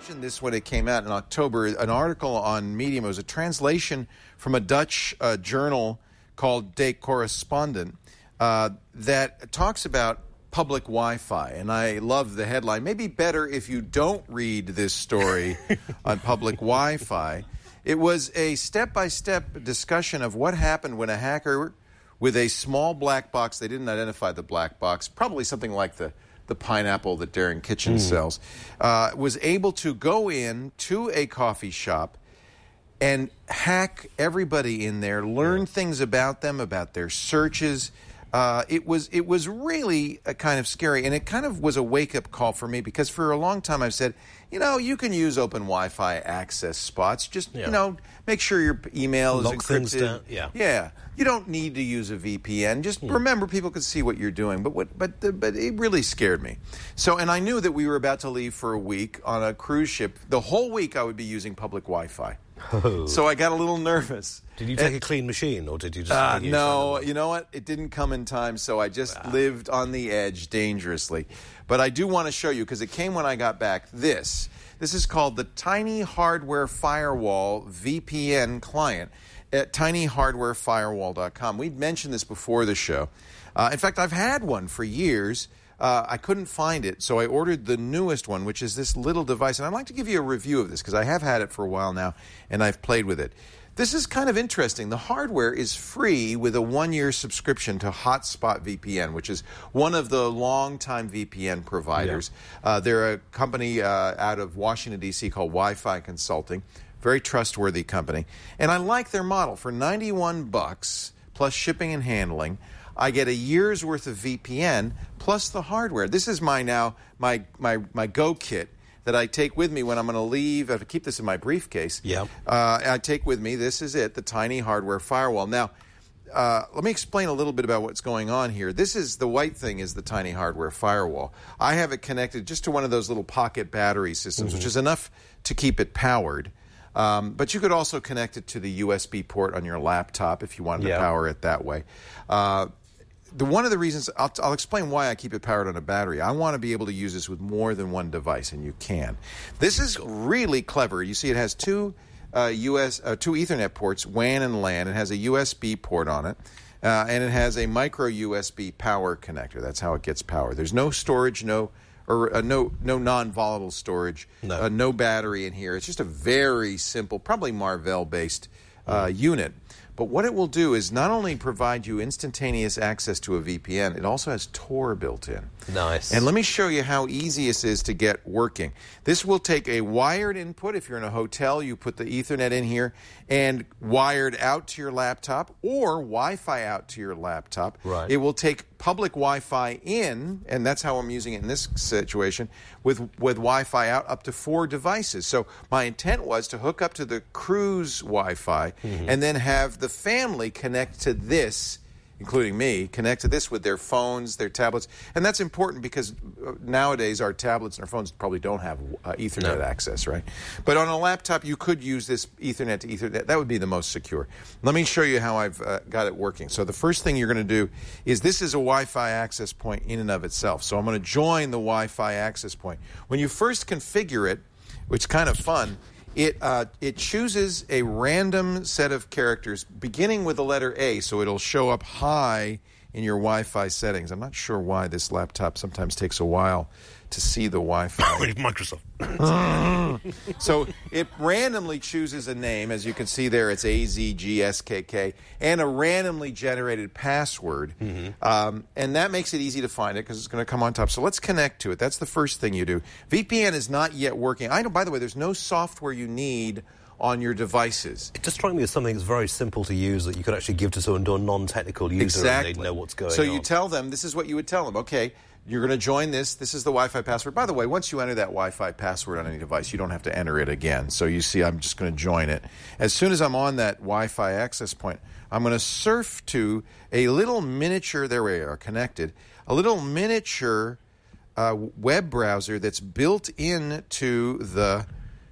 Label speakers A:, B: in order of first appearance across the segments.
A: mentioned this when it came out in October, an article on Medium. It was a translation from a Dutch journal called De Correspondent that talks about public Wi-Fi. And I love the headline. Maybe better if you don't read this story on public Wi-Fi. It was a step-by-step discussion of what happened when a hacker with a small black box, they didn't identify the black box, probably something like the pineapple that Darren Kitchen sells, was able to go in to a coffee shop and hack everybody in there, learn things about them, about their searches. It was really kind of scary, and it kind of was a wake-up call for me because for a long time I've said, you can use open Wi-Fi access spots. Just, make sure your email is
B: Lock
A: encrypted.
B: things down.
A: Yeah. You don't need to use a VPN. Just remember people can see what you're doing. But it really scared me. So, and I knew that we were about to leave for a week on a cruise ship. The whole week I would be using public Wi-Fi.
B: Oh.
A: So I got a little nervous.
B: Did you take a clean machine, or did you just...
A: No, you know what? It didn't come in time, so I just lived on the edge dangerously. But I do want to show you, because it came when I got back, this. This is called the Tiny Hardware Firewall VPN client at tinyhardwarefirewall.com. We'd mentioned this before the show. In fact, I've had one for years. I couldn't find it, so I ordered the newest one, which is this little device. And I'd like to give you a review of this, because I have had it for a while now, and I've played with it. This is kind of interesting. The hardware is free with a 1-year subscription to Hotspot VPN, which is one of the longtime VPN providers. Yeah. They're a company out of Washington, D.C. called Wi-Fi Consulting. Very trustworthy company. And I like their model. For $91 plus shipping and handling, I get a year's worth of VPN plus the hardware. This is my Go Kit that I take with me when I'm going to leave. I have to keep this in my briefcase.
B: Yeah.
A: I take with me, this is it, the Tiny Hardware Firewall. Now, let me explain a little bit about what's going on here. This is, the white thing is the Tiny Hardware Firewall. I have it connected just to one of those little pocket battery systems, which is enough to keep it powered. But you could also connect it to the USB port on your laptop if you wanted to power it that way. One of the reasons, I'll explain why I keep it powered on a battery. I want to be able to use this with more than one device, and you can. This is really clever. You see it has two Ethernet ports, WAN and LAN. It has a USB port on it, and it has a micro USB power connector. That's how it gets power. There's no storage, no non-volatile storage, no battery in here. It's just a very simple, probably Marvell-based unit. But what it will do is not only provide you instantaneous access to a VPN, it also has Tor built in.
B: Nice.
A: And let me show you how easy this is to get working. This will take a wired input. If you're in a hotel, you put the Ethernet in here and wired out to your laptop or Wi-Fi out to your laptop.
B: Right.
A: It will take public Wi-Fi in, and that's how I'm using it in this situation, with Wi-Fi out up to 4 devices. So my intent was to hook up to the cruise Wi-Fi and then have the family connect to this, including me, connect to this with their phones, their tablets. And that's important because nowadays our tablets and our phones probably don't have Ethernet access, right? But on a laptop, you could use this Ethernet to Ethernet. That would be the most secure. Let me show you how I've got it working. So the first thing you're going to do is this is a Wi-Fi access point in and of itself. So I'm going to join the Wi-Fi access point. When you first configure it, which is kind of fun, it chooses a random set of characters beginning with the letter A, so it'll show up high in your Wi-Fi settings. I'm not sure why this laptop sometimes takes a while to see the Wi-Fi.
B: Microsoft.
A: So it randomly chooses a name. As you can see there, it's AZGSKK, and a randomly generated password. And that makes it easy to find it because it's going to come on top. So let's connect to it. That's the first thing you do. VPN is not yet working. I know, by the way, there's no software you need on your devices.
B: It just struck me as something that's very simple to use that you could actually give to someone, to a non-technical user, and they'd know what's going on.
A: So you tell them, this is what you would tell them. Okay, you're going to join this. This is the Wi-Fi password. By the way, once you enter that Wi-Fi password on any device, you don't have to enter it again. So you see, I'm just going to join it. As soon as I'm on that Wi-Fi access point, I'm going to surf to a little miniature, there we are, connected, a little miniature web browser that's built into the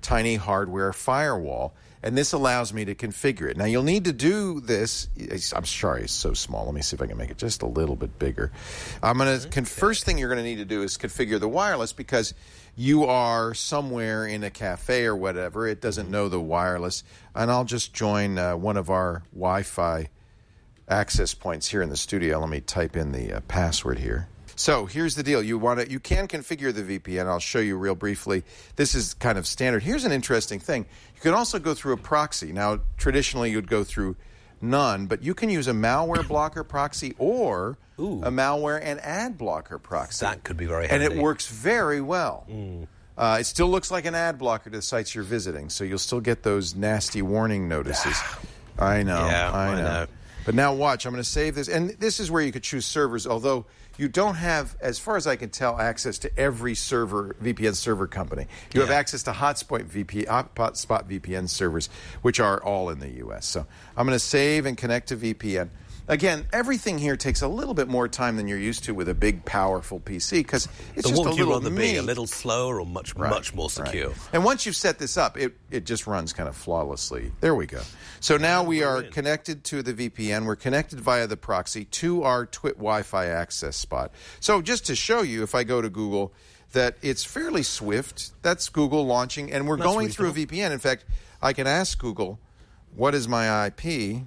A: tiny hardware firewall. And this allows me to configure it. Now, you'll need to do this. I'm sorry, it's so small. Let me see if I can make it just a little bit bigger. First thing you're going to need to do is configure the wireless, because you are somewhere in a cafe or whatever. It doesn't know the wireless. And I'll just join one of our Wi-Fi access points here in the studio. Let me type in the password here. So here's the deal. You can configure the VPN. I'll show you real briefly. This is kind of standard. Here's an interesting thing. You can also go through a proxy. Now, traditionally, you'd go through none, but you can use a malware blocker proxy or a malware and ad blocker proxy.
B: That could be very handy.
A: And it works very well. It still looks like an ad blocker to the sites you're visiting, so you'll still get those nasty warning notices. I know.
B: Yeah, I know.
A: But now watch. I'm going to save this. And this is where you could choose servers, although you don't have, as far as I can tell, access to every VPN server company. You have access to Hotspot VPN servers, which are all in the U.S. So I'm going to save and connect to VPN. Again, everything here takes a little bit more time than you're used to with a big, powerful PC, because it's just a little
B: rather be? A little slower or much more secure?
A: Right. And once you've set this up, it just runs kind of flawlessly. There we go. So now we are connected to the VPN. We're connected via the proxy to our TWiT Wi-Fi access spot. So just to show you, if I go to Google, that it's fairly swift. That's Google launching, and we're going through a VPN. In fact, I can ask Google, what is my IP?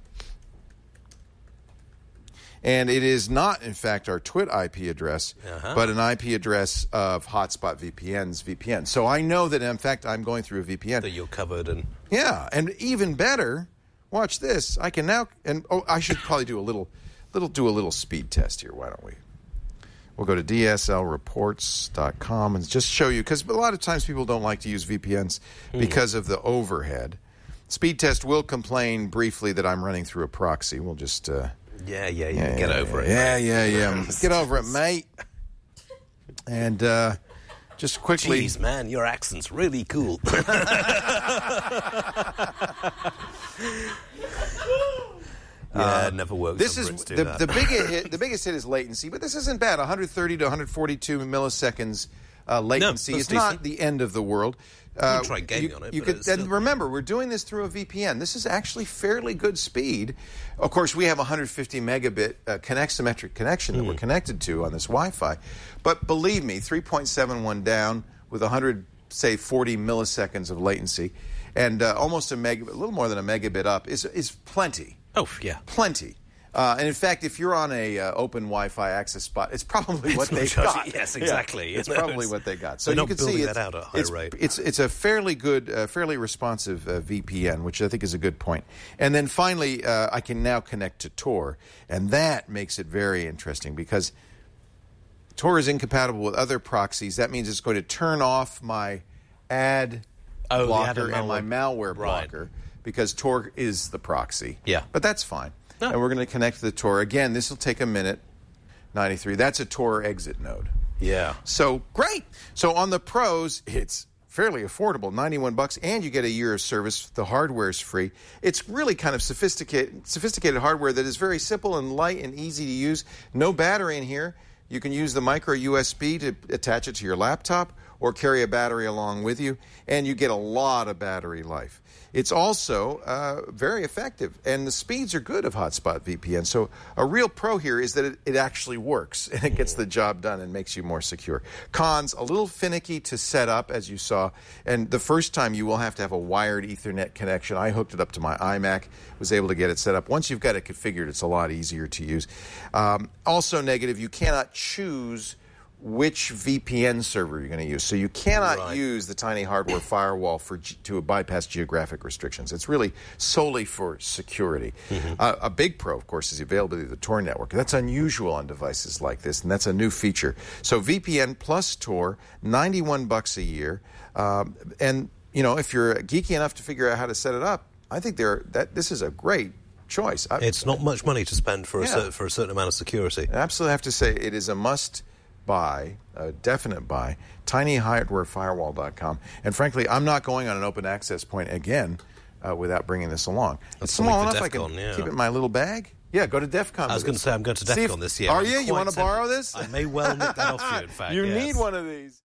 A: And it is not, in fact, our TWiT IP address, but an IP address of Hotspot VPN's VPN. So I know that, in fact, I'm going through a VPN.
B: That you're covered. And
A: yeah, and even better, watch this. I can now, I should probably do a little speed test here. Why don't we? We'll go to dslreports.com and just show you, because a lot of times people don't like to use VPNs because of the overhead. Speed test will complain briefly that I'm running through a proxy. We'll just...
B: get over it.
A: Yeah. Get over it, mate. And just quickly...
B: Jeez, man, your accent's really cool. It never works.
A: This is the biggest hit is latency, but this isn't bad. 130 to 142 milliseconds latency. It's not the end of the world.
B: You can try gaming on it.
A: And remember, we're doing this through a VPN. This is actually fairly good speed. Of course, we have 150 megabit symmetric connection that we're connected to on this Wi-Fi. But believe me, 3.71 down with 40 milliseconds of latency, and almost a little more than a megabit up is plenty.
B: Oh, yeah.
A: Plenty. And in fact, if you're on a open Wi-Fi access spot, it's probably what they've got.
B: Yes, exactly.
A: Yeah, it's probably what they got. So
B: you
A: can
B: see
A: that
B: out at a high rate.
A: It's a fairly good, fairly responsive VPN, which I think is a good point. And then finally, I can now connect to Tor, and that makes it very interesting, because Tor is incompatible with other proxies. That means it's going to turn off my ad blocker and my malware blocker, because Tor is the proxy.
B: Yeah,
A: but that's fine. And we're going to connect to the Tor. Again, this will take a minute. 93. That's a Tor exit node.
B: Yeah.
A: So, great. So, on the pros, it's fairly affordable, $91, and you get a year of service. The hardware is free. It's really kind of sophisticated hardware that is very simple and light and easy to use. No battery in here. You can use the micro USB to attach it to your laptop or carry a battery along with you, and you get a lot of battery life. It's also very effective, and the speeds are good of Hotspot VPN. So a real pro here is that it actually works, and it gets the job done and makes you more secure. Cons, a little finicky to set up, as you saw, and the first time you will have to have a wired Ethernet connection. I hooked it up to my iMac, was able to get it set up. Once you've got it configured, it's a lot easier to use. Also negative, you cannot choose which VPN server you're going to use. So you cannot use the tiny hardware firewall to bypass geographic restrictions. It's really solely for security. A big pro, of course, is the availability of the Tor network. That's unusual on devices like this, and that's a new feature. So VPN plus Tor, $91 a year. And, if you're geeky enough to figure out how to set it up, I think this is a great choice.
B: It's not much money to spend for a certain amount of security.
A: I absolutely have to say it is a must buy, a definite buy, tinyhardwarefirewall.com. And frankly, I'm not going on an open access point again without bringing this along. It's small enough I can keep it in my little bag. Yeah, go to DEF CON.
B: I was going to say I'm going to DEF CON this year.
A: Are you? You want to borrow this?
B: I may well nick that off you, in fact.
A: You need one of these.